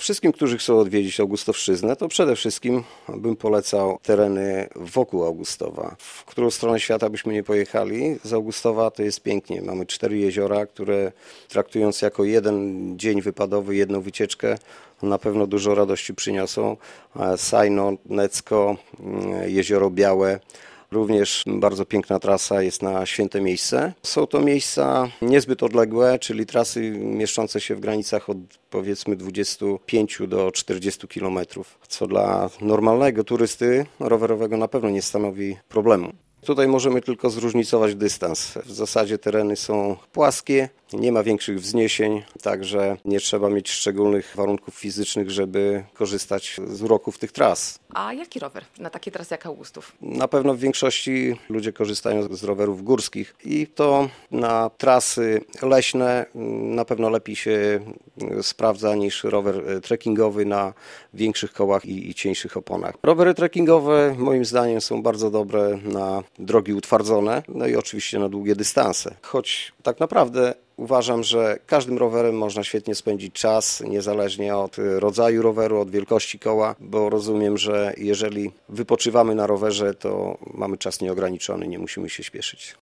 Wszystkim, którzy chcą odwiedzić Augustowszczyznę, to przede wszystkim bym polecał tereny wokół Augustowa. W którą stronę świata byśmy nie pojechali, z Augustowa to jest pięknie. Mamy 4 jeziora, które traktując jako jeden dzień wypadowy, jedną wycieczkę, na pewno dużo radości przyniosą. Sajno, Necko, Jezioro Białe. Również bardzo piękna trasa jest na Święte Miejsce. Są to miejsca niezbyt odległe, czyli trasy mieszczące się w granicach od powiedzmy 25 do 40 km, co dla normalnego turysty rowerowego na pewno nie stanowi problemu. Tutaj możemy tylko zróżnicować dystans. W zasadzie tereny są płaskie, nie ma większych wzniesień, także nie trzeba mieć szczególnych warunków fizycznych, żeby korzystać z uroków tych tras. A jaki rower na takie trasy jak Augustów? Na pewno w większości ludzie korzystają z rowerów górskich i to na trasy leśne na pewno lepiej się sprawdza niż rower trekkingowy na większych kołach i cieńszych oponach. Rowery trekkingowe moim zdaniem są bardzo dobre na drogi utwardzone, no i oczywiście na długie dystanse. Choć tak naprawdę uważam, że każdym rowerem można świetnie spędzić czas, niezależnie od rodzaju roweru, od wielkości koła, bo rozumiem, że jeżeli wypoczywamy na rowerze, to mamy czas nieograniczony, nie musimy się śpieszyć.